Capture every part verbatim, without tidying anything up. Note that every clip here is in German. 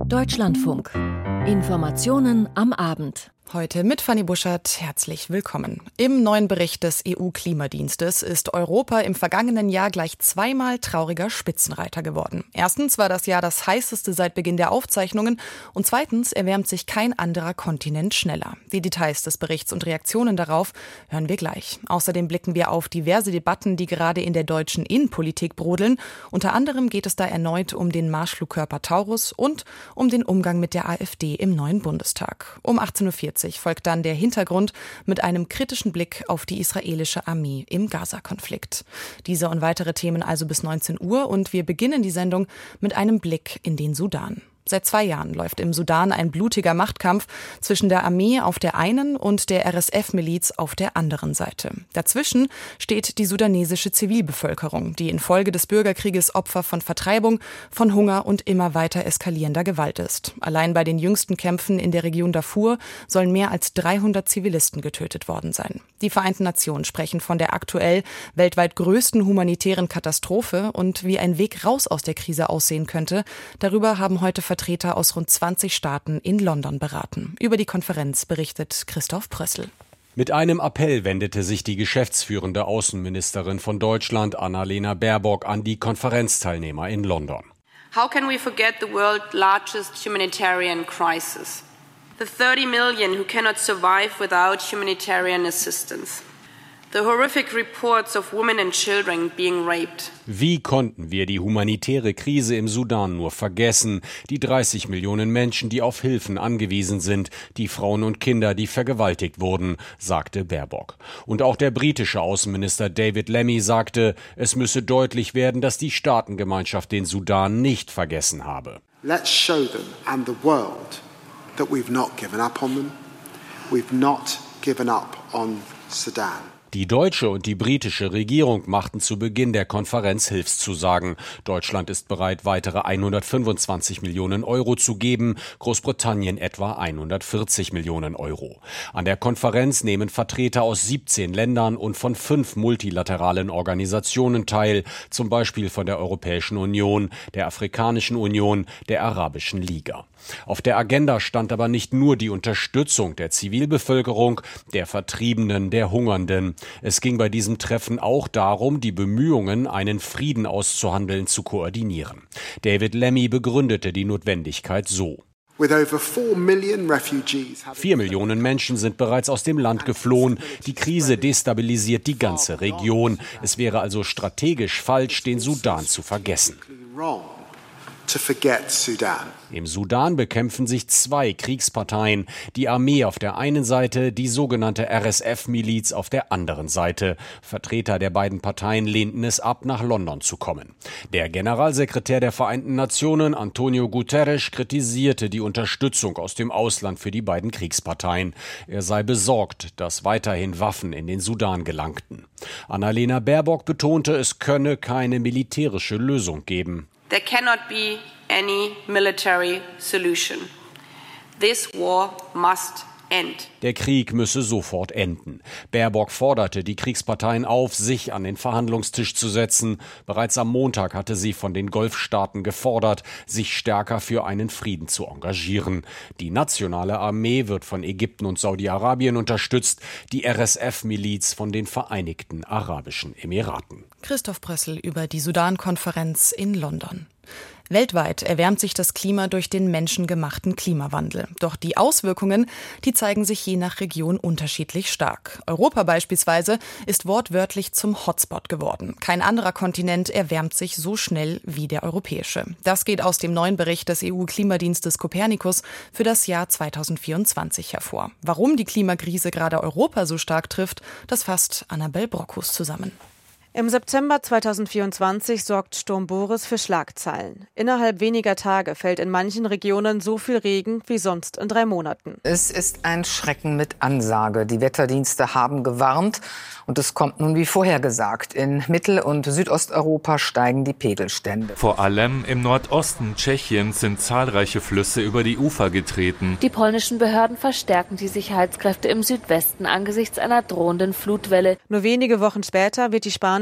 Deutschlandfunk. Informationen am Abend. Heute mit Fanny Buschert. Herzlich willkommen. Im neuen Bericht des E U-Klimadienstes ist Europa im vergangenen Jahr gleich zweimal trauriger Spitzenreiter geworden. Erstens war das Jahr das heißeste seit Beginn der Aufzeichnungen und zweitens erwärmt sich kein anderer Kontinent schneller. Die Details des Berichts und Reaktionen darauf hören wir gleich. Außerdem blicken wir auf diverse Debatten, die gerade in der deutschen Innenpolitik brodeln. Unter anderem geht es da erneut um den Marschflugkörper Taurus und um den Umgang mit der AfD im neuen Bundestag. Um achtzehn Uhr vierzig folgt dann der Hintergrund mit einem kritischen Blick auf die israelische Armee im Gaza-Konflikt. Diese und weitere Themen also bis neunzehn Uhr und wir beginnen die Sendung mit einem Blick in den Sudan. Seit zwei Jahren läuft im Sudan ein blutiger Machtkampf zwischen der Armee auf der einen und der R S F-Miliz auf der anderen Seite. Dazwischen steht die sudanesische Zivilbevölkerung, die infolge des Bürgerkrieges Opfer von Vertreibung, von Hunger und immer weiter eskalierender Gewalt ist. Allein bei den jüngsten Kämpfen in der Region Darfur sollen mehr als dreihundert Zivilisten getötet worden sein. Die Vereinten Nationen sprechen von der aktuell weltweit größten humanitären Katastrophe und wie ein Weg raus aus der Krise aussehen könnte. Darüber haben heute Vertreter aus rund zwanzig Staaten in London beraten. Über die Konferenz berichtet Christoph Prössl. Mit einem Appell wendete sich die geschäftsführende Außenministerin von Deutschland, Annalena Baerbock, an die Konferenzteilnehmer in London. How can we forget the world's largest humanitarian crisis? The thirty million who cannot survive without humanitarian assistance. The horrific reports of women and children being raped. Wie konnten wir die humanitäre Krise im Sudan nur vergessen? Die dreißig Millionen Menschen, die auf Hilfen angewiesen sind, die Frauen und Kinder, die vergewaltigt wurden, sagte Baerbock. Und auch der britische Außenminister David Lammy sagte, es müsse deutlich werden, dass die Staatengemeinschaft den Sudan nicht vergessen habe. Let's show them and the world that we've not given up on them. We've not given up on Sudan. Die deutsche und die britische Regierung machten zu Beginn der Konferenz Hilfszusagen. Deutschland ist bereit, weitere hundertfünfundzwanzig Millionen Euro zu geben, Großbritannien etwa hundertvierzig Millionen Euro. An der Konferenz nehmen Vertreter aus siebzehn Ländern und von fünf multilateralen Organisationen teil, zum Beispiel von der Europäischen Union, der Afrikanischen Union, der Arabischen Liga. Auf der Agenda stand aber nicht nur die Unterstützung der Zivilbevölkerung, der Vertriebenen, der Hungernden. Es ging bei diesem Treffen auch darum, die Bemühungen, einen Frieden auszuhandeln, zu koordinieren. David Lammy begründete die Notwendigkeit so. Vier Millionen Menschen sind bereits aus dem Land geflohen. Die Krise destabilisiert die ganze Region. Es wäre also strategisch falsch, den Sudan zu vergessen. To forget Sudan. Im Sudan bekämpfen sich zwei Kriegsparteien, die Armee auf der einen Seite, die sogenannte R S F-Miliz auf der anderen Seite. Vertreter der beiden Parteien lehnten es ab, nach London zu kommen. Der Generalsekretär der Vereinten Nationen, Antonio Guterres, kritisierte die Unterstützung aus dem Ausland für die beiden Kriegsparteien. Er sei besorgt, dass weiterhin Waffen in den Sudan gelangten. Annalena Baerbock betonte, es könne keine militärische Lösung geben. There cannot be any military solution. This war must end. Der Krieg müsse sofort enden. Baerbock forderte die Kriegsparteien auf, sich an den Verhandlungstisch zu setzen. Bereits am Montag hatte sie von den Golfstaaten gefordert, sich stärker für einen Frieden zu engagieren. Die nationale Armee wird von Ägypten und Saudi-Arabien unterstützt, die R S F-Miliz von den Vereinigten Arabischen Emiraten. Christoph Prössl über die Sudan-Konferenz in London. Weltweit erwärmt sich das Klima durch den menschengemachten Klimawandel. Doch die Auswirkungen, die zeigen sich je nach Region unterschiedlich stark. Europa beispielsweise ist wortwörtlich zum Hotspot geworden. Kein anderer Kontinent erwärmt sich so schnell wie der europäische. Das geht aus dem neuen Bericht des E U-Klimadienstes Copernicus für das Jahr zweitausendvierundzwanzig hervor. Warum die Klimakrise gerade Europa so stark trifft, das fasst Annabel Brockhus zusammen. Im September zweitausendvierundzwanzig sorgt Sturm Boris für Schlagzeilen. Innerhalb weniger Tage fällt in manchen Regionen so viel Regen wie sonst in drei Monaten. Es ist ein Schrecken mit Ansage. Die Wetterdienste haben gewarnt und es kommt nun wie vorhergesagt. In Mittel- und Südosteuropa steigen die Pegelstände. Vor allem im Nordosten Tschechiens sind zahlreiche Flüsse über die Ufer getreten. Die polnischen Behörden verstärken die Sicherheitskräfte im Südwesten angesichts einer drohenden Flutwelle. Nur wenige Wochen später wird die spanische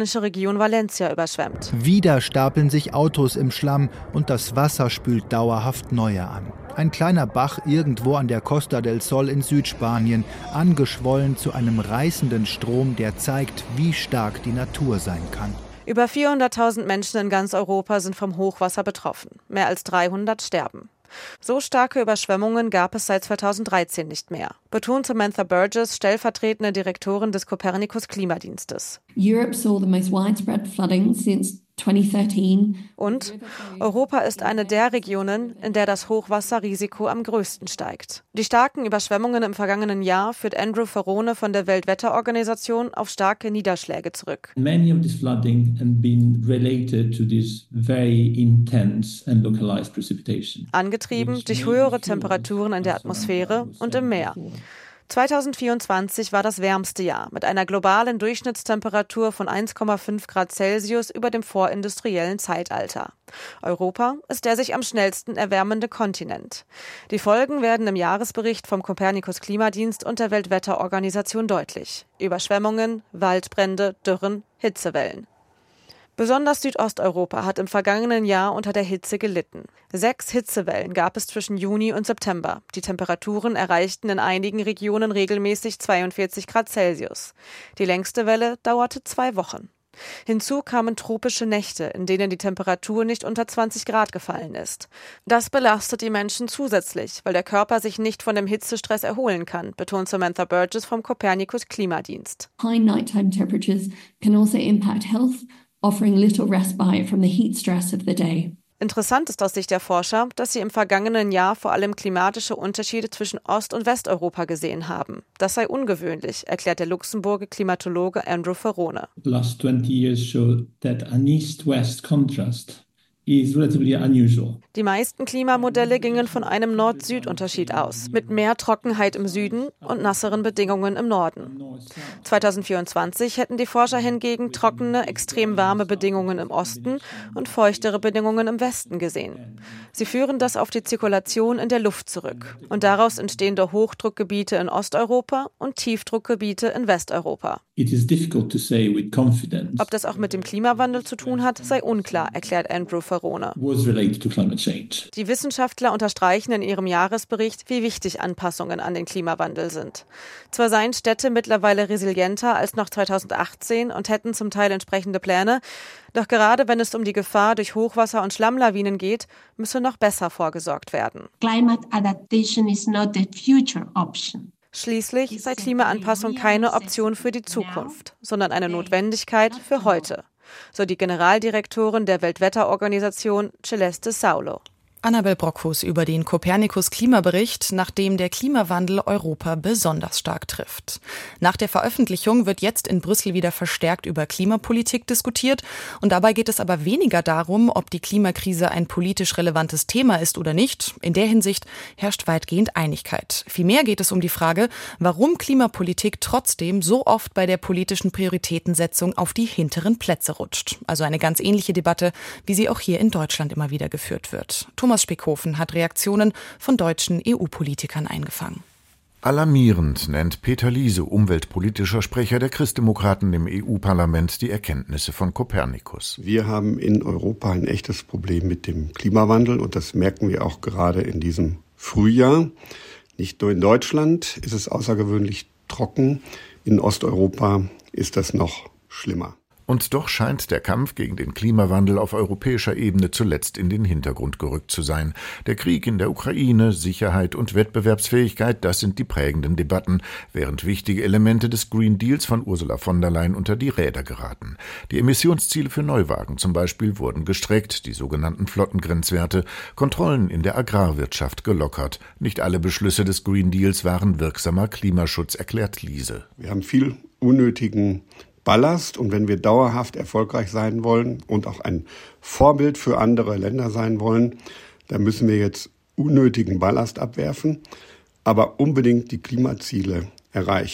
spanische Region Valencia überschwemmt. Wieder stapeln sich Autos im Schlamm und das Wasser spült dauerhaft neue an. Ein kleiner Bach irgendwo an der Costa del Sol in Südspanien, angeschwollen zu einem reißenden Strom, der zeigt, wie stark die Natur sein kann. Über vierhunderttausend Menschen in ganz Europa sind vom Hochwasser betroffen. Mehr als dreihundert sterben. So starke Überschwemmungen gab es seit zweitausenddreizehn nicht mehr, betont Samantha Burgess, stellvertretende Direktorin des Copernicus Klimadienstes. Europe saw the most widespread flooding since twenty thirteen. Und Europa ist eine der Regionen, in der das Hochwasserrisiko am größten steigt. Die starken Überschwemmungen im vergangenen Jahr führt Andrew Ferrone von der Weltwetterorganisation auf starke Niederschläge zurück. Many of this flooding have been related to this very intense and localized precipitation. Angetrieben durch höhere Temperaturen in der Atmosphäre und im Meer. zweitausendvierundzwanzig war das wärmste Jahr mit einer globalen Durchschnittstemperatur von eins Komma fünf Grad Celsius über dem vorindustriellen Zeitalter. Europa ist der sich am schnellsten erwärmende Kontinent. Die Folgen werden im Jahresbericht vom Copernicus Klimadienst und der Weltwetterorganisation deutlich. Überschwemmungen, Waldbrände, Dürren, Hitzewellen. Besonders Südosteuropa hat im vergangenen Jahr unter der Hitze gelitten. Sechs Hitzewellen gab es zwischen Juni und September. Die Temperaturen erreichten in einigen Regionen regelmäßig zweiundvierzig Grad Celsius. Die längste Welle dauerte zwei Wochen. Hinzu kamen tropische Nächte, in denen die Temperatur nicht unter zwanzig Grad gefallen ist. Das belastet die Menschen zusätzlich, weil der Körper sich nicht von dem Hitzestress erholen kann, betont Samantha Burgess vom Copernicus Klimadienst. High nighttime temperatures can also impact health, offering little respite from the heat stress of the day. Interessant ist aus Sicht der Forscher, dass sie im vergangenen Jahr vor allem klimatische Unterschiede zwischen Ost- und Westeuropa gesehen haben. Das sei ungewöhnlich, erklärt der Luxemburger Klimatologe Andrew Ferrone. The last twenty years show that an east-west contrast is relatively unusual. Die meisten Klimamodelle gingen von einem Nord-Süd-Unterschied aus, mit mehr Trockenheit im Süden und nasseren Bedingungen im Norden. zweitausendvierundzwanzig hätten die Forscher hingegen trockene, extrem warme Bedingungen im Osten und feuchtere Bedingungen im Westen gesehen. Sie führen das auf die Zirkulation in der Luft zurück und daraus entstehende Hochdruckgebiete in Osteuropa und Tiefdruckgebiete in Westeuropa. It is difficult to say with confidence. Ob das auch mit dem Klimawandel zu tun hat, sei unklar, erklärt Andrew Ferrone. Was related to climate change. Die Wissenschaftler unterstreichen in ihrem Jahresbericht, wie wichtig Anpassungen an den Klimawandel sind. Zwar seien Städte mittlerweile resilienter als noch zweitausendachtzehn und hätten zum Teil entsprechende Pläne, doch gerade wenn es um die Gefahr durch Hochwasser und Schlammlawinen geht, müsse noch besser vorgesorgt werden. Climate adaptation is not the future option. Schließlich sei Klimaanpassung keine Option für die Zukunft, sondern eine Notwendigkeit für heute, so die Generaldirektorin der Weltwetterorganisation Celeste Saulo. Annabel Brockhus über den Copernicus-Klimabericht, nachdem der Klimawandel Europa besonders stark trifft. Nach der Veröffentlichung wird jetzt in Brüssel wieder verstärkt über Klimapolitik diskutiert. Und dabei geht es aber weniger darum, ob die Klimakrise ein politisch relevantes Thema ist oder nicht. In der Hinsicht herrscht weitgehend Einigkeit. Vielmehr geht es um die Frage, warum Klimapolitik trotzdem so oft bei der politischen Prioritätensetzung auf die hinteren Plätze rutscht. Also eine ganz ähnliche Debatte, wie sie auch hier in Deutschland immer wieder geführt wird. Thomas Spickhofen hat Reaktionen von deutschen E U-Politikern eingefangen. Alarmierend nennt Peter Liese, umweltpolitischer Sprecher der Christdemokraten im E U-Parlament, die Erkenntnisse von Copernicus. Wir haben in Europa ein echtes Problem mit dem Klimawandel und das merken wir auch gerade in diesem Frühjahr. Nicht nur in Deutschland ist es außergewöhnlich trocken, in Osteuropa ist das noch schlimmer. Und doch scheint der Kampf gegen den Klimawandel auf europäischer Ebene zuletzt in den Hintergrund gerückt zu sein. Der Krieg in der Ukraine, Sicherheit und Wettbewerbsfähigkeit, das sind die prägenden Debatten, während wichtige Elemente des Green Deals von Ursula von der Leyen unter die Räder geraten. Die Emissionsziele für Neuwagen zum Beispiel wurden gestreckt, die sogenannten Flottengrenzwerte, Kontrollen in der Agrarwirtschaft gelockert. Nicht alle Beschlüsse des Green Deals waren wirksamer Klimaschutz, erklärt Liese. Wir haben viel unnötigen Ballast und wenn wir dauerhaft erfolgreich sein wollen und auch ein Vorbild für andere Länder sein wollen, dann müssen wir jetzt unnötigen Ballast abwerfen, aber unbedingt die Klimaziele erreichen.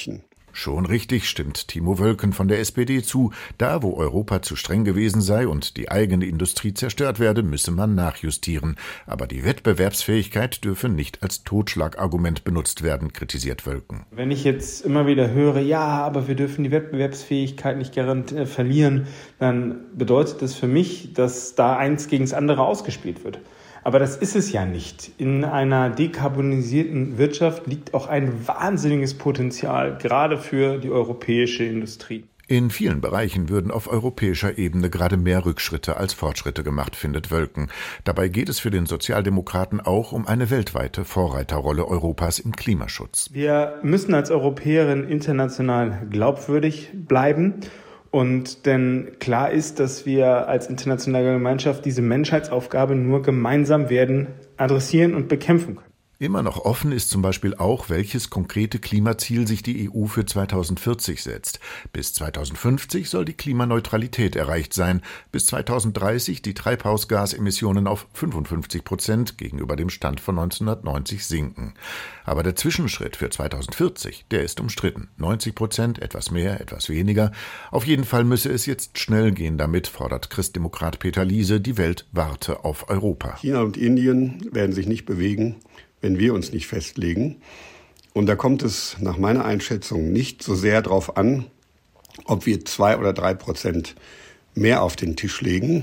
Schon richtig, stimmt Timo Wölken von der S P D zu. Da, wo Europa zu streng gewesen sei und die eigene Industrie zerstört werde, müsse man nachjustieren. Aber die Wettbewerbsfähigkeit dürfe nicht als Totschlagargument benutzt werden, kritisiert Wölken. Wenn ich jetzt immer wieder höre, ja, aber wir dürfen die Wettbewerbsfähigkeit nicht garant äh, verlieren, dann bedeutet das für mich, dass da eins gegen das andere ausgespielt wird. Aber das ist es ja nicht. In einer dekarbonisierten Wirtschaft liegt auch ein wahnsinniges Potenzial, gerade für die europäische Industrie. In vielen Bereichen würden auf europäischer Ebene gerade mehr Rückschritte als Fortschritte gemacht, findet Wölken. Dabei geht es für den Sozialdemokraten auch um eine weltweite Vorreiterrolle Europas im Klimaschutz. Wir müssen als Europäerin international glaubwürdig bleiben. Und denn klar ist, dass wir als internationale Gemeinschaft diese Menschheitsaufgabe nur gemeinsam werden adressieren und bekämpfen können. Immer noch offen ist zum Beispiel auch, welches konkrete Klimaziel sich die E U für zweitausendvierzig setzt. Bis zweitausendfünfzig soll die Klimaneutralität erreicht sein, bis zweitausenddreißig die Treibhausgasemissionen auf fünfundfünfzig Prozent gegenüber dem Stand von neunzehnhundertneunzig sinken. Aber der Zwischenschritt für zweitausendvierzig, der ist umstritten. neunzig Prozent, etwas mehr, etwas weniger. Auf jeden Fall müsse es jetzt schnell gehen damit, fordert Christdemokrat Peter Liese, die Welt warte auf Europa. China und Indien werden sich nicht bewegen, wenn wir uns nicht festlegen. Und da kommt es nach meiner Einschätzung nicht so sehr darauf an, ob wir zwei oder drei Prozent mehr auf den Tisch legen.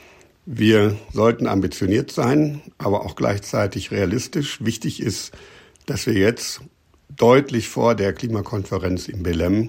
Wir sollten ambitioniert sein, aber auch gleichzeitig realistisch. Wichtig ist, dass wir jetzt deutlich vor der Klimakonferenz in Belém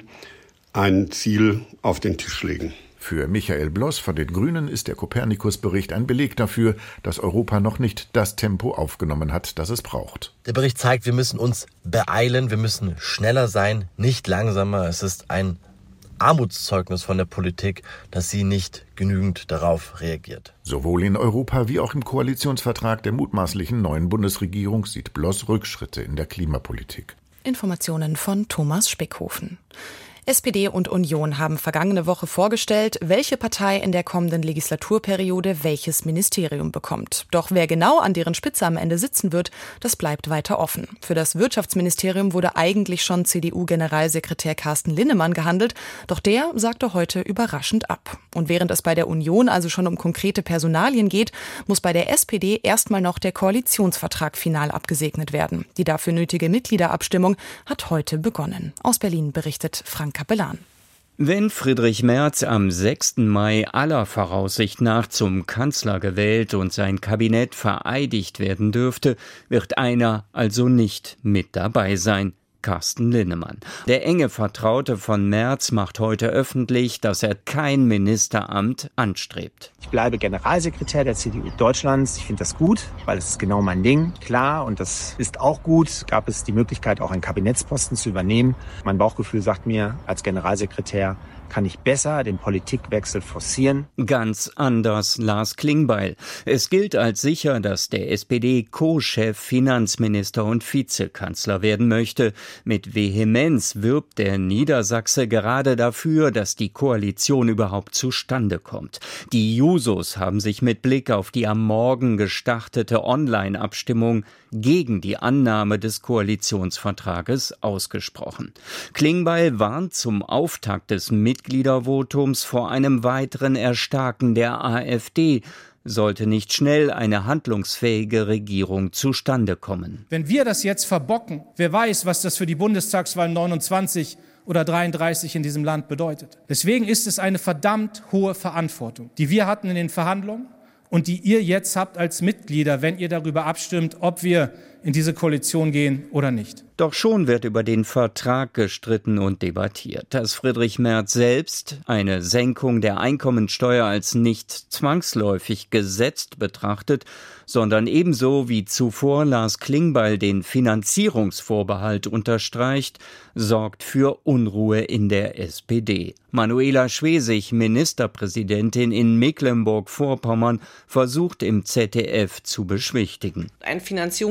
ein Ziel auf den Tisch legen. Für Michael Bloss von den Grünen ist der Kopernikus-Bericht ein Beleg dafür, dass Europa noch nicht das Tempo aufgenommen hat, das es braucht. Der Bericht zeigt, wir müssen uns beeilen, wir müssen schneller sein, nicht langsamer. Es ist ein Armutszeugnis von der Politik, dass sie nicht genügend darauf reagiert. Sowohl in Europa wie auch im Koalitionsvertrag der mutmaßlichen neuen Bundesregierung sieht Bloss Rückschritte in der Klimapolitik. Informationen von Thomas Spickhofen. S P D und Union haben vergangene Woche vorgestellt, welche Partei in der kommenden Legislaturperiode welches Ministerium bekommt. Doch wer genau an deren Spitze am Ende sitzen wird, das bleibt weiter offen. Für das Wirtschaftsministerium wurde eigentlich schon C D U-Generalsekretär Carsten Linnemann gehandelt, doch der sagte heute überraschend ab. Und während es bei der Union also schon um konkrete Personalien geht, muss bei der S P D erstmal noch der Koalitionsvertrag final abgesegnet werden. Die dafür nötige Mitgliederabstimmung hat heute begonnen. Aus Berlin berichtet Frank Kapellan. Wenn Friedrich Merz am sechsten Mai aller Voraussicht nach zum Kanzler gewählt und sein Kabinett vereidigt werden dürfte, wird einer also nicht mit dabei sein. Carsten Linnemann. Der enge Vertraute von Merz macht heute öffentlich, dass er kein Ministeramt anstrebt. Ich bleibe Generalsekretär der C D U Deutschlands. Ich finde das gut, weil es ist genau mein Ding. Klar, und das ist auch gut, gab es die Möglichkeit, auch einen Kabinettsposten zu übernehmen. Mein Bauchgefühl sagt mir, als Generalsekretär kann ich besser den Politikwechsel forcieren. Ganz anders Lars Klingbeil. Es gilt als sicher, dass der S P D-Co-Chef Finanzminister und Vizekanzler werden möchte. Mit Vehemenz wirbt der Niedersachse gerade dafür, dass die Koalition überhaupt zustande kommt. Die Jusos haben sich mit Blick auf die am Morgen gestartete Online-Abstimmung gegen die Annahme des Koalitionsvertrages ausgesprochen. Klingbeil warnt zum Auftakt des Mitgliedervotums vor einem weiteren Erstarken der AfD, sollte nicht schnell eine handlungsfähige Regierung zustande kommen. Wenn wir das jetzt verbocken, wer weiß, was das für die Bundestagswahl neunundzwanzig oder dreiunddreißig in diesem Land bedeutet. Deswegen ist es eine verdammt hohe Verantwortung, die wir hatten in den Verhandlungen und die ihr jetzt habt als Mitglieder, wenn ihr darüber abstimmt, ob wir in diese Koalition gehen oder nicht. Doch schon wird über den Vertrag gestritten und debattiert. Dass Friedrich Merz selbst eine Senkung der Einkommensteuer als nicht zwangsläufig gesetzt betrachtet, sondern ebenso wie zuvor Lars Klingbeil den Finanzierungsvorbehalt unterstreicht, sorgt für Unruhe in der S P D. Manuela Schwesig, Ministerpräsidentin in Mecklenburg-Vorpommern, versucht im Z D F zu beschwichtigen. Ein Finanzierungsvorbehalt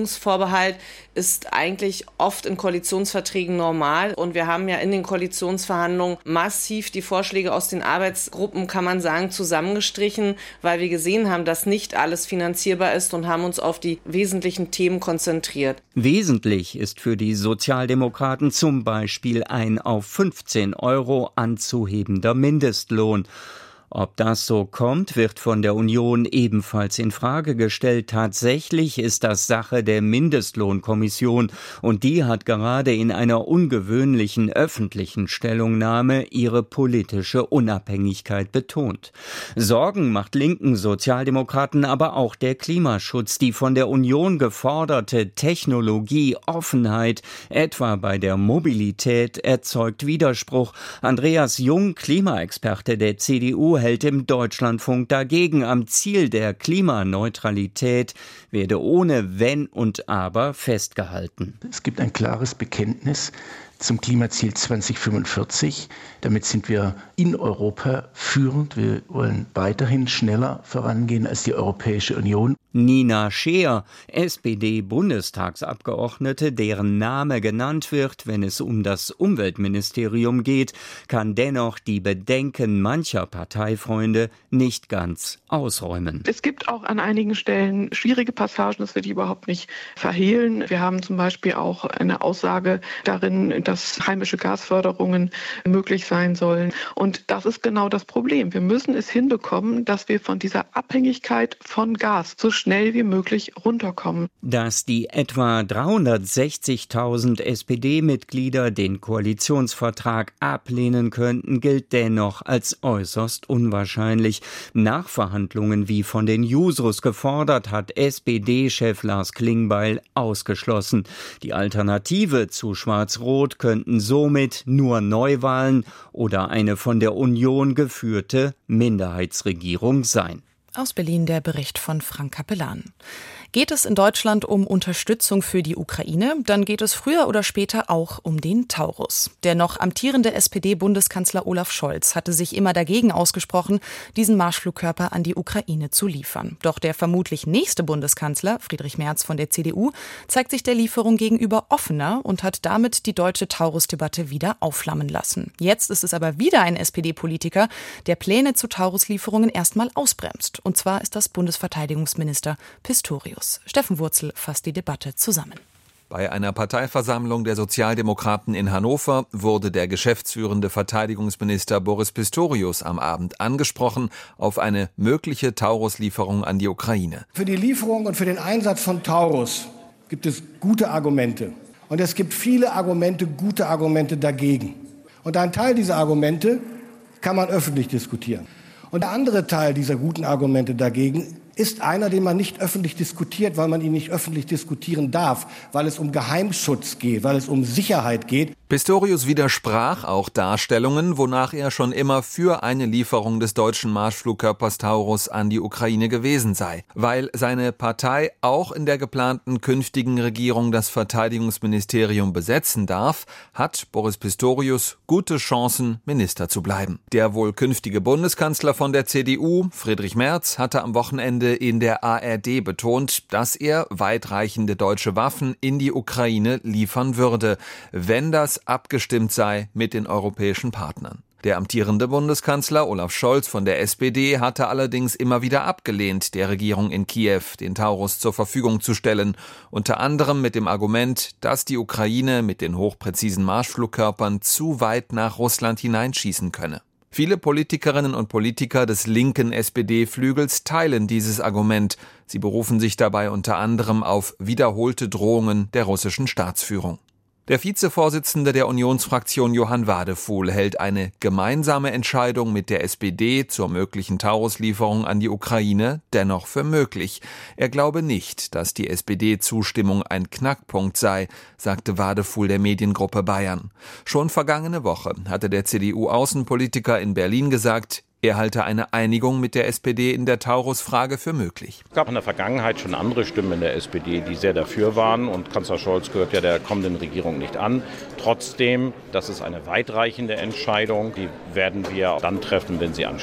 Sachsen-Anhalt ist eigentlich oft in Koalitionsverträgen normal. Und wir haben ja in den Koalitionsverhandlungen massiv die Vorschläge aus den Arbeitsgruppen, kann man sagen, zusammengestrichen, weil wir gesehen haben, dass nicht alles finanzierbar ist und haben uns auf die wesentlichen Themen konzentriert. Wesentlich ist für die Sozialdemokraten zum Beispiel ein auf fünfzehn Euro anzuhebender Mindestlohn. Ob das so kommt, wird von der Union ebenfalls in Frage gestellt. Tatsächlich ist das Sache der Mindestlohnkommission und die hat gerade in einer ungewöhnlichen öffentlichen Stellungnahme ihre politische Unabhängigkeit betont. Sorgen macht linken Sozialdemokraten aber auch der Klimaschutz, die von der Union geforderte Technologieoffenheit, etwa bei der Mobilität, erzeugt Widerspruch. Andreas Jung, Klimaexperte der C D U, hält im Deutschlandfunk dagegen. Am Ziel der Klimaneutralität werde ohne Wenn und Aber festgehalten. Es gibt ein klares Bekenntnis zum Klimaziel zweitausendfünfundvierzig. Damit sind wir in Europa führend. Wir wollen weiterhin schneller vorangehen als die Europäische Union. Nina Scheer, S P D-Bundestagsabgeordnete, deren Name genannt wird, wenn es um das Umweltministerium geht, kann dennoch die Bedenken mancher Parteifreunde nicht ganz ausräumen. Es gibt auch an einigen Stellen schwierige Passagen, das will ich überhaupt nicht verhehlen. Wir haben zum Beispiel auch eine Aussage darin, dass heimische Gasförderungen möglich sein sollen. Und das ist genau das Problem. Wir müssen es hinbekommen, dass wir von dieser Abhängigkeit von Gas so schnell wie möglich runterkommen. Dass die etwa dreihundertsechzigtausend S P D-Mitglieder den Koalitionsvertrag ablehnen könnten, gilt dennoch als äußerst unwahrscheinlich. Nachverhandlungen wie von den Jusos gefordert, hat S P D-Chef Lars Klingbeil ausgeschlossen. Die Alternative zu Schwarz-Rot könnten somit nur Neuwahlen oder eine von der Union geführte Minderheitsregierung sein. Aus Berlin der Bericht von Frank Kapellan. Geht es in Deutschland um Unterstützung für die Ukraine, dann geht es früher oder später auch um den Taurus. Der noch amtierende S P D-Bundeskanzler Olaf Scholz hatte sich immer dagegen ausgesprochen, diesen Marschflugkörper an die Ukraine zu liefern. Doch der vermutlich nächste Bundeskanzler, Friedrich Merz von der C D U, zeigt sich der Lieferung gegenüber offener und hat damit die deutsche Taurus-Debatte wieder aufflammen lassen. Jetzt ist es aber wieder ein S P D-Politiker, der Pläne zu Taurus-Lieferungen erstmal ausbremst. Und zwar ist das Bundesverteidigungsminister Pistorius. Steffen Wurzel fasst die Debatte zusammen. Bei einer Parteiversammlung der Sozialdemokraten in Hannover wurde der geschäftsführende Verteidigungsminister Boris Pistorius am Abend angesprochen auf eine mögliche Taurus-Lieferung an die Ukraine. Für die Lieferung und für den Einsatz von Taurus gibt es gute Argumente. Und es gibt viele Argumente, gute Argumente dagegen. Und ein Teil dieser Argumente kann man öffentlich diskutieren. Und der andere Teil dieser guten Argumente dagegen ist einer, den man nicht öffentlich diskutiert, weil man ihn nicht öffentlich diskutieren darf, weil es um Geheimschutz geht, weil es um Sicherheit geht. Pistorius widersprach auch Darstellungen, wonach er schon immer für eine Lieferung des deutschen Marschflugkörpers Taurus an die Ukraine gewesen sei. Weil seine Partei auch in der geplanten künftigen Regierung das Verteidigungsministerium besetzen darf, hat Boris Pistorius gute Chancen, Minister zu bleiben. Der wohl künftige Bundeskanzler von der C D U, Friedrich Merz, hatte am Wochenende in der A R D betont, dass er weitreichende deutsche Waffen in die Ukraine liefern würde, wenn das abgestimmt sei mit den europäischen Partnern. Der amtierende Bundeskanzler Olaf Scholz von der S P D hatte allerdings immer wieder abgelehnt, der Regierung in Kiew den Taurus zur Verfügung zu stellen, unter anderem mit dem Argument, dass die Ukraine mit den hochpräzisen Marschflugkörpern zu weit nach Russland hineinschießen könne. Viele Politikerinnen und Politiker des linken S P D-Flügels teilen dieses Argument. Sie berufen sich dabei unter anderem auf wiederholte Drohungen der russischen Staatsführung. Der Vizevorsitzende der Unionsfraktion Johann Wadefuhl hält eine gemeinsame Entscheidung mit der S P D zur möglichen Taurus-Lieferung an die Ukraine dennoch für möglich. Er glaube nicht, dass die S P D-Zustimmung ein Knackpunkt sei, sagte Wadefuhl der Mediengruppe Bayern. Schon vergangene Woche hatte der C D U-Außenpolitiker in Berlin gesagt, er halte eine Einigung mit der S P D in der Taurus-Frage für möglich. Es gab in der Vergangenheit schon andere Stimmen in der S P D, die sehr dafür waren. Und Kanzler Scholz gehört ja der kommenden Regierung nicht an. Trotzdem, das ist eine weitreichende Entscheidung. Die werden wir dann treffen, wenn sie ansteht.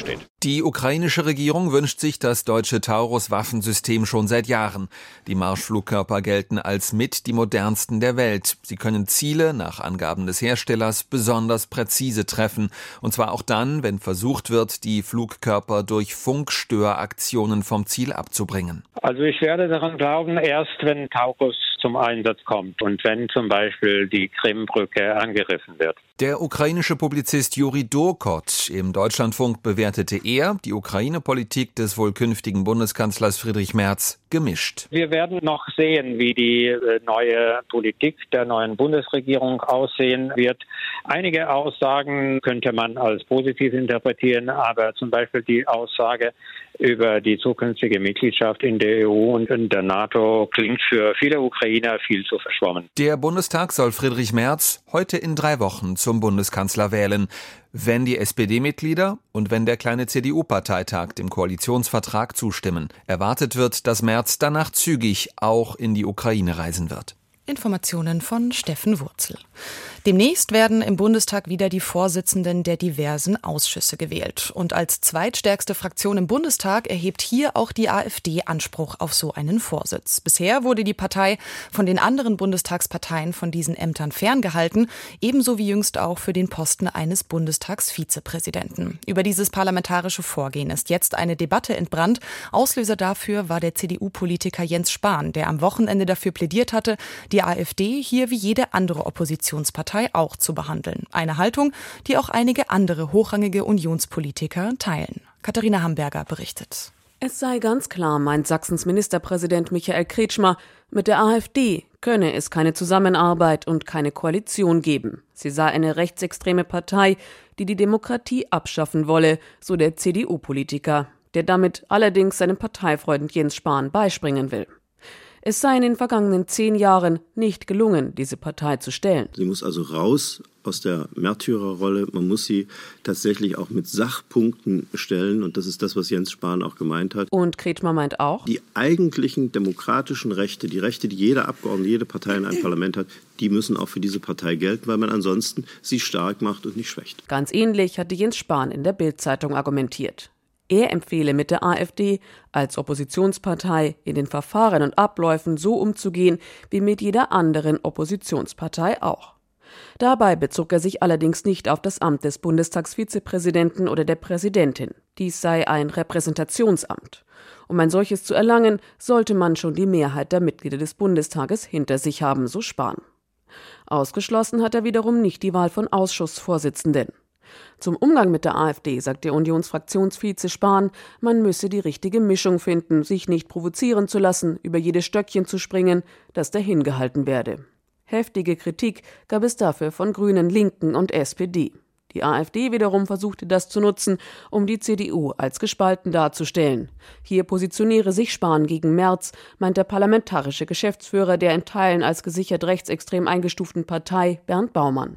Die ukrainische Regierung wünscht sich das deutsche Taurus-Waffensystem schon seit Jahren. Die Marschflugkörper gelten als mit die modernsten der Welt. Sie können Ziele, nach Angaben des Herstellers, besonders präzise treffen. Und zwar auch dann, wenn versucht wird, die Flugkörper durch Funkstöraktionen vom Ziel abzubringen. Also ich werde daran glauben, erst wenn Taurus zum Einsatz kommt und wenn zum Beispiel die Krimbrücke angegriffen wird. Der ukrainische Publizist Juri Dorkot im Deutschlandfunk bewertete er die Ukraine-Politik des wohl künftigen Bundeskanzlers Friedrich Merz gemischt. Wir werden noch sehen, wie die neue Politik der neuen Bundesregierung aussehen wird. Einige Aussagen könnte man als positiv interpretieren, aber zum Beispiel die Aussage über die zukünftige Mitgliedschaft in der E U und in der NATO klingt für viele Ukrainer viel zu verschwommen. Der Bundestag soll Friedrich Merz heute in drei Wochen zum Bundeskanzler wählen. Wenn die S P D-Mitglieder und wenn der kleine C D U-Parteitag dem Koalitionsvertrag zustimmen. Erwartet wird, dass Merz danach zügig auch in die Ukraine reisen wird. Informationen von Steffen Wurzel. Demnächst werden im Bundestag wieder die Vorsitzenden der diversen Ausschüsse gewählt. Und als zweitstärkste Fraktion im Bundestag erhebt hier auch die AfD Anspruch auf so einen Vorsitz. Bisher wurde die Partei von den anderen Bundestagsparteien von diesen Ämtern ferngehalten, ebenso wie jüngst auch für den Posten eines Bundestagsvizepräsidenten. Über dieses parlamentarische Vorgehen ist jetzt eine Debatte entbrannt. Auslöser dafür war der C D U-Politiker Jens Spahn, der am Wochenende dafür plädiert hatte, die AfD hier wie jede andere Oppositionspartei auch zu behandeln. Eine Haltung, die auch einige andere hochrangige Unionspolitiker teilen. Katharina Hamburger berichtet. Es sei ganz klar, meint Sachsens Ministerpräsident Michael Kretschmer, mit der AfD könne es keine Zusammenarbeit und keine Koalition geben. Sie sei eine rechtsextreme Partei, die die Demokratie abschaffen wolle, so der C D U-Politiker, der damit allerdings seinem Parteifreund Jens Spahn beispringen will. Es sei in den vergangenen zehn Jahren nicht gelungen, diese Partei zu stellen. Sie muss also raus aus der Märtyrerrolle. Man muss sie tatsächlich auch mit Sachpunkten stellen. Und das ist das, was Jens Spahn auch gemeint hat. Und Kretschmer meint auch, die eigentlichen demokratischen Rechte, die Rechte, die jeder Abgeordnete, jede Partei in einem Parlament hat, die müssen auch für diese Partei gelten, weil man ansonsten sie stark macht und nicht schwächt. Ganz ähnlich hatte Jens Spahn in der Bild-Zeitung argumentiert. Er empfehle mit der AfD als Oppositionspartei in den Verfahren und Abläufen so umzugehen wie mit jeder anderen Oppositionspartei auch. Dabei bezog er sich allerdings nicht auf das Amt des Bundestagsvizepräsidenten oder der Präsidentin. Dies sei ein Repräsentationsamt. Um ein solches zu erlangen, sollte man schon die Mehrheit der Mitglieder des Bundestages hinter sich haben, so Spahn. Ausgeschlossen hat er wiederum nicht die Wahl von Ausschussvorsitzenden. Zum Umgang mit der AfD sagt der Unionsfraktionsvize Spahn, man müsse die richtige Mischung finden, sich nicht provozieren zu lassen, über jedes Stöckchen zu springen, das dahin gehalten werde. Heftige Kritik gab es dafür von Grünen, Linken und S P D. Die AfD wiederum versuchte das zu nutzen, um die C D U als gespalten darzustellen. Hier positioniere sich Spahn gegen Merz, meint der parlamentarische Geschäftsführer der in Teilen als gesichert rechtsextrem eingestuften Partei Bernd Baumann.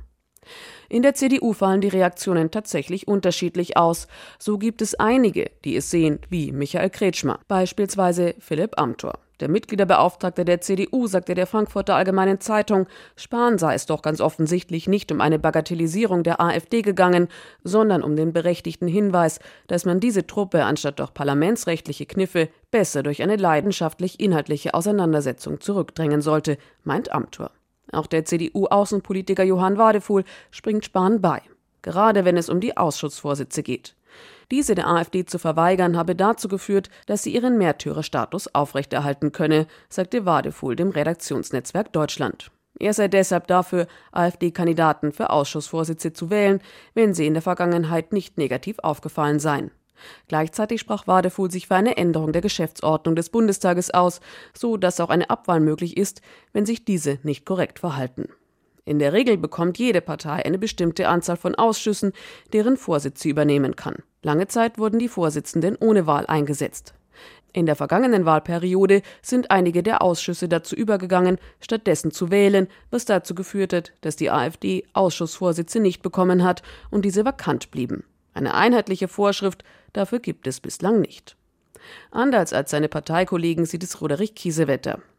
In der C D U fallen die Reaktionen tatsächlich unterschiedlich aus. So gibt es einige, die es sehen, wie Michael Kretschmer, beispielsweise Philipp Amthor. Der Mitgliederbeauftragte der C D U sagte der Frankfurter Allgemeinen Zeitung, Spahn sei es doch ganz offensichtlich nicht um eine Bagatellisierung der AfD gegangen, sondern um den berechtigten Hinweis, dass man diese Truppe anstatt durch parlamentsrechtliche Kniffe besser durch eine leidenschaftlich-inhaltliche Auseinandersetzung zurückdrängen sollte, meint Amthor. Auch der C D U-Außenpolitiker Johann Wadefuhl springt Spahn bei, gerade wenn es um die Ausschussvorsitze geht. Diese der AfD zu verweigern, habe dazu geführt, dass sie ihren Märtyrerstatus aufrechterhalten könne, sagte Wadefuhl dem Redaktionsnetzwerk Deutschland. Er sei deshalb dafür, AfD-Kandidaten für Ausschussvorsitze zu wählen, wenn sie in der Vergangenheit nicht negativ aufgefallen seien. Gleichzeitig sprach Wadefuhl sich für eine Änderung der Geschäftsordnung des Bundestages aus, so dass auch eine Abwahl möglich ist, wenn sich diese nicht korrekt verhalten. In der Regel bekommt jede Partei eine bestimmte Anzahl von Ausschüssen, deren Vorsitz sie übernehmen kann. Lange Zeit wurden die Vorsitzenden ohne Wahl eingesetzt. In der vergangenen Wahlperiode sind einige der Ausschüsse dazu übergegangen, stattdessen zu wählen, was dazu geführt hat, dass die AfD Ausschussvorsitze nicht bekommen hat und diese vakant blieben. Eine einheitliche Vorschrift dafür gibt es bislang nicht. Anders als seine Parteikollegen sieht es Roderich Kiesewetter.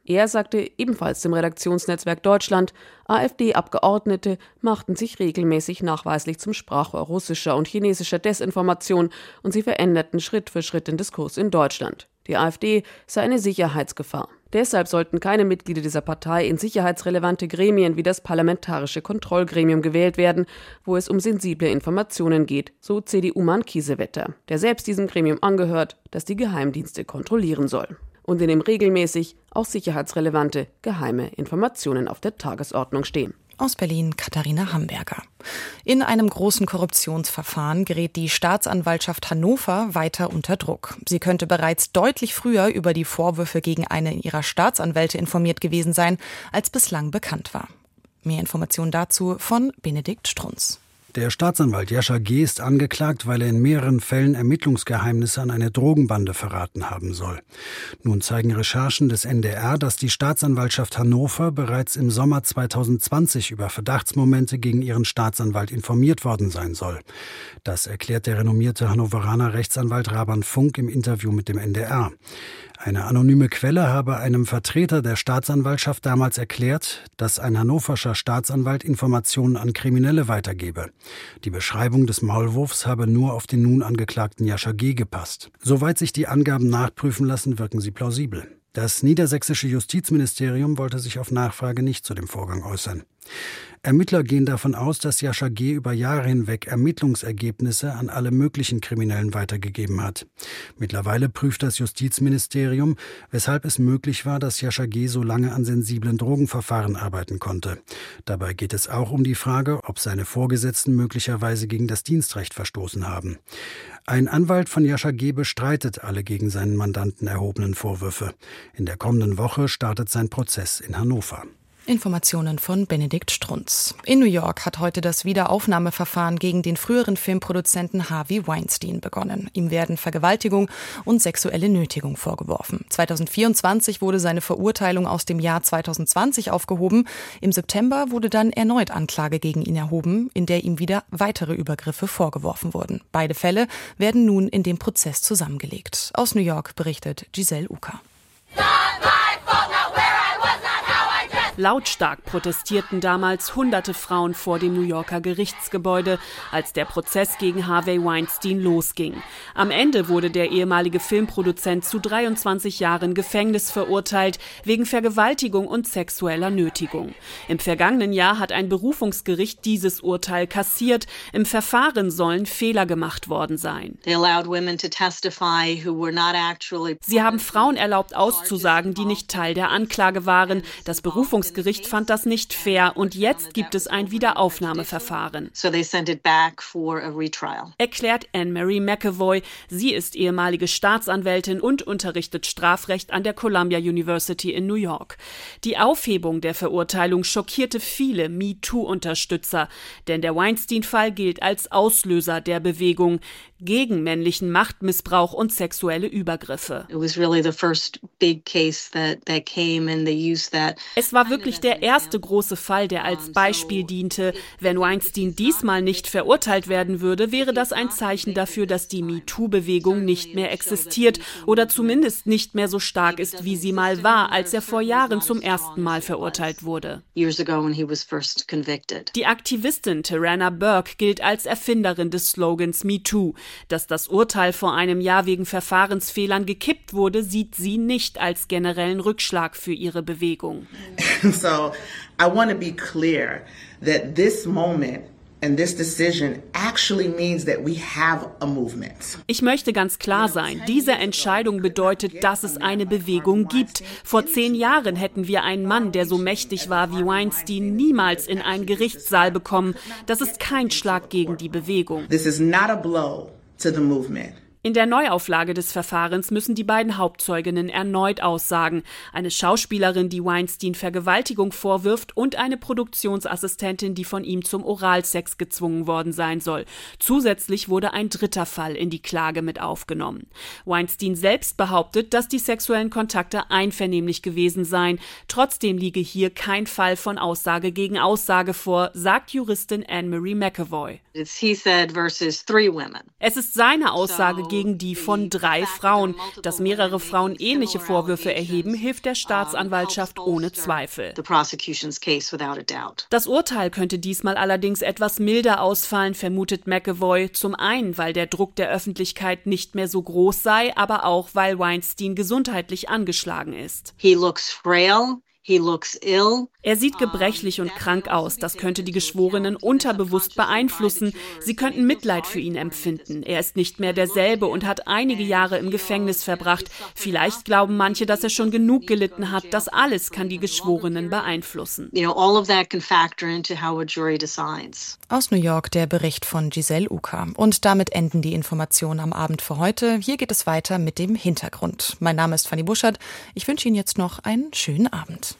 Er sagte ebenfalls dem Redaktionsnetzwerk Deutschland, AfD-Abgeordnete machten sich regelmäßig nachweislich zum Sprachrohr russischer und chinesischer Desinformation und sie veränderten Schritt für Schritt den Diskurs in Deutschland. Die AfD sei eine Sicherheitsgefahr. Deshalb sollten keine Mitglieder dieser Partei in sicherheitsrelevante Gremien wie das Parlamentarische Kontrollgremium gewählt werden, wo es um sensible Informationen geht, so C D U-Mann Kiesewetter, der selbst diesem Gremium angehört, das die Geheimdienste kontrollieren soll. Und in dem regelmäßig auch sicherheitsrelevante geheime Informationen auf der Tagesordnung stehen. Aus Berlin Katharina Hamberger. In einem großen Korruptionsverfahren gerät die Staatsanwaltschaft Hannover weiter unter Druck. Sie könnte bereits deutlich früher über die Vorwürfe gegen eine ihrer Staatsanwälte informiert gewesen sein, als bislang bekannt war. Mehr Informationen dazu von Benedikt Strunz. Der Staatsanwalt Jascha G. ist angeklagt, weil er in mehreren Fällen Ermittlungsgeheimnisse an eine Drogenbande verraten haben soll. Nun zeigen Recherchen des N D R, dass die Staatsanwaltschaft Hannover bereits im Sommer zweitausendzwanzig über Verdachtsmomente gegen ihren Staatsanwalt informiert worden sein soll. Das erklärt der renommierte Hannoveraner Rechtsanwalt Raban Funk im Interview mit dem N D R. Eine anonyme Quelle habe einem Vertreter der Staatsanwaltschaft damals erklärt, dass ein hannoverscher Staatsanwalt Informationen an Kriminelle weitergebe. Die Beschreibung des Maulwurfs habe nur auf den nun angeklagten Jascha G. gepasst. Soweit sich die Angaben nachprüfen lassen, wirken sie plausibel. Das niedersächsische Justizministerium wollte sich auf Nachfrage nicht zu dem Vorgang äußern. Ermittler gehen davon aus, dass Jascha G. über Jahre hinweg Ermittlungsergebnisse an alle möglichen Kriminellen weitergegeben hat. Mittlerweile prüft das Justizministerium, weshalb es möglich war, dass Jascha G. so lange an sensiblen Drogenverfahren arbeiten konnte. Dabei geht es auch um die Frage, ob seine Vorgesetzten möglicherweise gegen das Dienstrecht verstoßen haben. Ein Anwalt von Jascha G. bestreitet alle gegen seinen Mandanten erhobenen Vorwürfe. In der kommenden Woche startet sein Prozess in Hannover. Informationen von Benedikt Strunz. In New York hat heute das Wiederaufnahmeverfahren gegen den früheren Filmproduzenten Harvey Weinstein begonnen. Ihm werden Vergewaltigung und sexuelle Nötigung vorgeworfen. zweitausendvierundzwanzig wurde seine Verurteilung aus dem Jahr zweitausendzwanzig aufgehoben. Im September wurde dann erneut Anklage gegen ihn erhoben, in der ihm wieder weitere Übergriffe vorgeworfen wurden. Beide Fälle werden nun in dem Prozess zusammengelegt. Aus New York berichtet Giselle Uka. Lautstark protestierten damals hunderte Frauen vor dem New Yorker Gerichtsgebäude, als der Prozess gegen Harvey Weinstein losging. Am Ende wurde der ehemalige Filmproduzent zu dreiundzwanzig Jahren Gefängnis verurteilt, wegen Vergewaltigung und sexueller Nötigung. Im vergangenen Jahr hat ein Berufungsgericht dieses Urteil kassiert. Im Verfahren sollen Fehler gemacht worden sein. Sie haben Frauen erlaubt auszusagen, die nicht Teil der Anklage waren. Das Berufungsgericht Das Gericht fand das nicht fair und jetzt gibt es ein Wiederaufnahmeverfahren. Erklärt Anne-Marie McAvoy. Sie ist ehemalige Staatsanwältin und unterrichtet Strafrecht an der Columbia University in New York. Die Aufhebung der Verurteilung schockierte viele MeToo-Unterstützer, denn der Weinstein-Fall gilt als Auslöser der Bewegung gegen männlichen Machtmissbrauch und sexuelle Übergriffe. Es war wirklich der erste große Fall, der als Beispiel diente. Wenn Weinstein diesmal nicht verurteilt werden würde, wäre das ein Zeichen dafür, dass die MeToo-Bewegung nicht mehr existiert oder zumindest nicht mehr so stark ist, wie sie mal war, als er vor Jahren zum ersten Mal verurteilt wurde. Die Aktivistin Tarana Burke gilt als Erfinderin des Slogans MeToo. Dass das Urteil vor einem Jahr wegen Verfahrensfehlern gekippt wurde, sieht sie nicht als generellen Rückschlag für ihre Bewegung. So, I want to be clear that this moment and this decision actually means that we have a movement. Ich möchte ganz klar sein, diese Entscheidung bedeutet, dass es eine Bewegung gibt. Vor zehn Jahren hätten wir einen Mann, der so mächtig war wie Weinstein, niemals in einen Gerichtssaal bekommen. Das ist kein Schlag gegen die Bewegung. This is not a blow to the movement. In der Neuauflage des Verfahrens müssen die beiden Hauptzeuginnen erneut aussagen. Eine Schauspielerin, die Weinstein Vergewaltigung vorwirft, und eine Produktionsassistentin, die von ihm zum Oralsex gezwungen worden sein soll. Zusätzlich wurde ein dritter Fall in die Klage mit aufgenommen. Weinstein selbst behauptet, dass die sexuellen Kontakte einvernehmlich gewesen seien. Trotzdem liege hier kein Fall von Aussage gegen Aussage vor, sagt Juristin Anne-Marie McAvoy. It's he said versus three women. Es ist seine Aussage gegen gegen die von drei Frauen. Dass mehrere Frauen ähnliche Vorwürfe erheben, hilft der Staatsanwaltschaft ohne Zweifel. Das Urteil könnte diesmal allerdings etwas milder ausfallen, vermutet McAvoy. Zum einen, weil der Druck der Öffentlichkeit nicht mehr so groß sei, aber auch, weil Weinstein gesundheitlich angeschlagen ist. He looks frail. He looks ill. Er sieht gebrechlich und krank aus. Das könnte die Geschworenen unterbewusst beeinflussen. Sie könnten Mitleid für ihn empfinden. Er ist nicht mehr derselbe und hat einige Jahre im Gefängnis verbracht. Vielleicht glauben manche, dass er schon genug gelitten hat. Das alles kann die Geschworenen beeinflussen. Aus New York der Bericht von Giselle Uka. Und damit enden die Informationen am Abend für heute. Hier geht es weiter mit dem Hintergrund. Mein Name ist Fanny Buschert. Ich wünsche Ihnen jetzt noch einen schönen Abend.